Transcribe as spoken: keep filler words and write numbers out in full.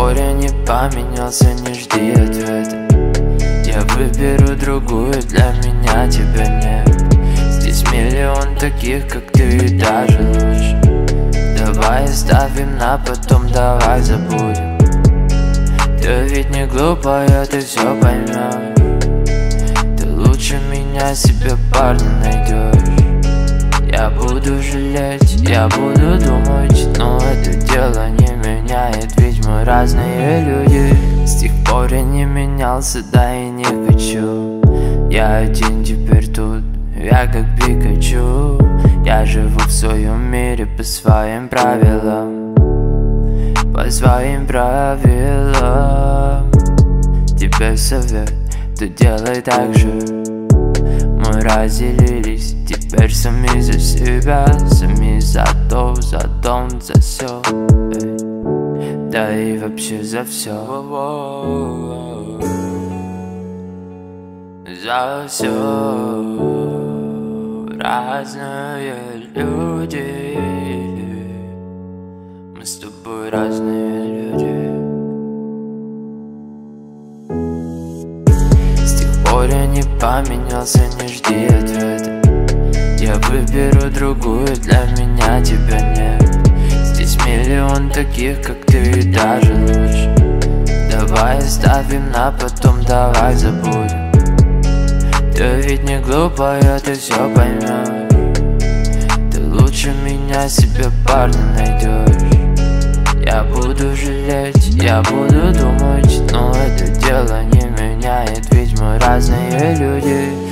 пор я не поменялся, не жди ответа. Я выберу другую, для меня тебя нет. Здесь миллион таких, как ты, и даже лучше. Давай оставим на потом, давай забудем. Ты ведь не глупая, ты все поймешь. Ты лучше меня себе парня найдешь. Я буду жалеть, я буду думать, но это дело не меняет, ведь мы разные люди. С тех пор я не менялся, да и не хочу. Я один теперь тут, я как Пикачу. Я живу в своем мире по своим правилам, по своим правилам. Тебе совет, ты делай так же. Мы разделились, теперь сами за себя, сами за то, за дом, за все, да и вообще за все. За все. Разные люди, мы с тобой разные люди. С тех пор я не поменялся, не жди ответа. Я выберу другую, для меня тебя нет. Здесь миллион таких, как ты, и даже лучше. Давай оставим на потом, давай забудем. Ты ведь не глупая, ты все поймешь. Ты лучше меня себе парня найдешь. Я буду жалеть, я буду думать, но это дело не меняет, ведь мы разные люди.